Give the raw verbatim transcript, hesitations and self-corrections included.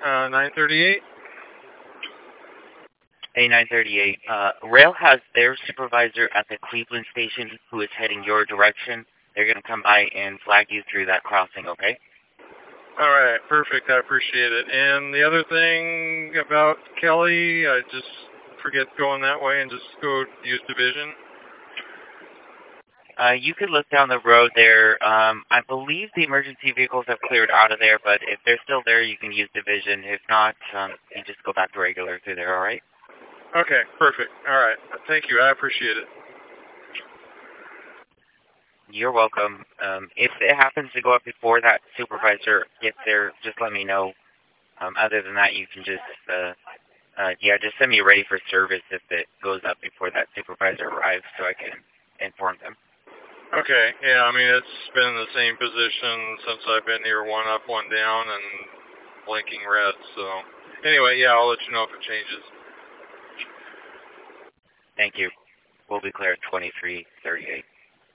Uh, nine thirty-eight. A nine thirty-eight. Uh, Rail has their supervisor at the Cleveland station who is heading your direction. They're going to come by and flag you through that crossing, okay? All right, perfect. I appreciate it. And the other thing about Kelly, I just forget going that way and just go use division. Uh, you could look down the road there. Um, I believe the emergency vehicles have cleared out of there, but if they're still there, you can use division. If not, um, you just go back to regular through there, all right? Okay, perfect. All right. Thank you. I appreciate it. You're welcome. Um, if it happens to go up before that supervisor gets there, just let me know. Um, other than that, you can just, uh, uh, yeah, just send me ready for service if it goes up before that supervisor arrives so I can inform them. Okay, yeah, I mean, it's been in the same position since I've been here, one up, one down, and blinking red, so. Anyway, yeah, I'll let you know if it changes. Thank you. We'll be clear at twenty-three thirty-eight.